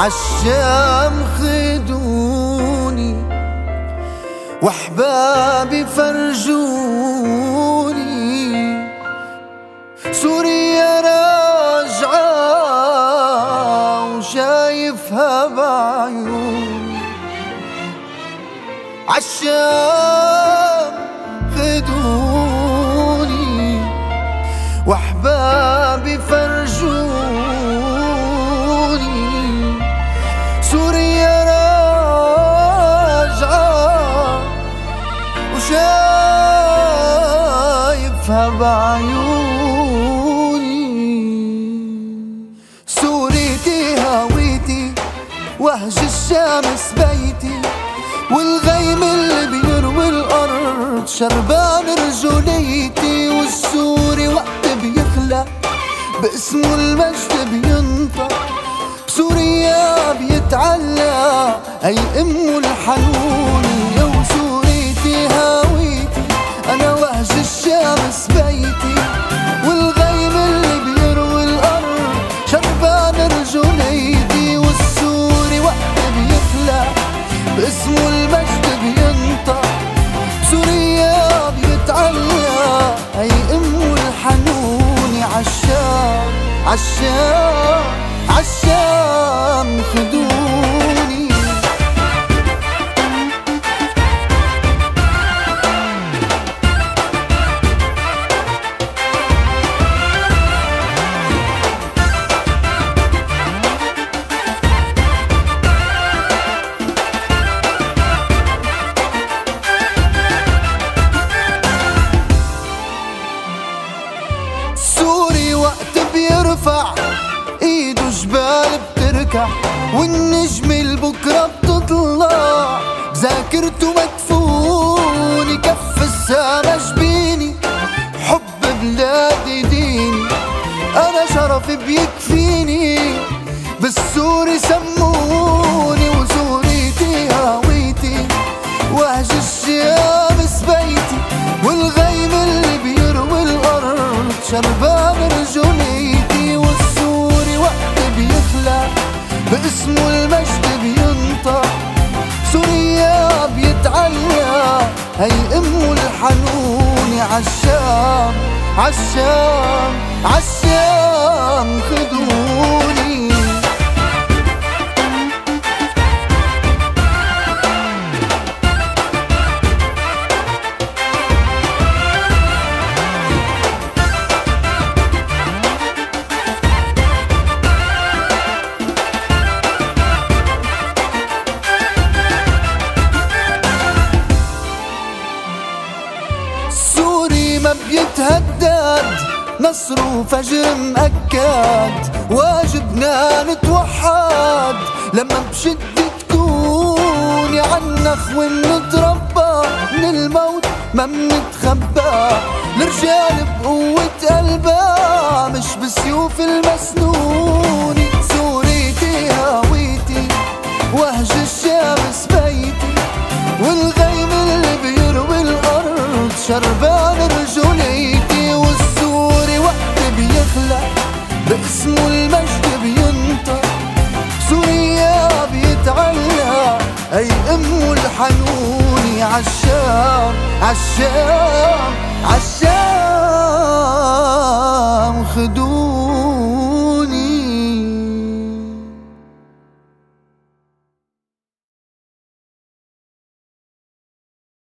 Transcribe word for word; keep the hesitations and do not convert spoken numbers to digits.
عالشام خدوني واحبابي فرجوني، سوريا راجعة وشايفها بعيوني. عالشام خدوني واحبابي فرجوني، سوريا راجعة وشايفها بعيوني. سوريتي هويتي وهج الشمس بيتي، والغيم اللي بيروي الأرض شربان رجوليتي. والسوري وقت بيخلق باسمه المجد بينطق، بسوريا بيتعلق أي أمه الحنوني. وسوريتي هويتي أنا وهج الشمس بيتي، والغيم اللي بيروي الأرض شربان رجوليتي. والسوري وقت بيخلق باسمه المجد بينطق، بسوريا بيتعلق أي أمه الحنوني. عالشام عالشام عالشام خدوني. سوري وقت بيرفع ايده جبال بتركع، والنجم البكرة بتطلع بذاكرته مدفوني. كف السما جبيني حب بلادي ديني، انا شرف بيكفيني بالسوري سموني. وسوريتي هويتي وهج الشمس بيتي، والغيم اللي بيروي الأرض شربان رجوليتي. والسوري وقت بيخلق باسمه المجد بينطق، سوريا بيتعلق هي أمه الحنوني. عالشام عالشام عالشام خدوني. سوري ما بيتهدد نصر وفجر مأكد، واجبنا نتوحد لما بشدة تكوني. عنخ ونتربى من الموت ما منتخبى، الرجال بقوة قلبها مش بسيوف المسنوني. سوريتي هويتي وهج الشمس بيتي، والغيم اللي بيروي الأرض شربان رجوليتي. والسوري وقت بيخلق باسمه المجد بينطق، سوريا بيتعلق أي أمه الحنوني. عالشام عالشام عالشام خدوني.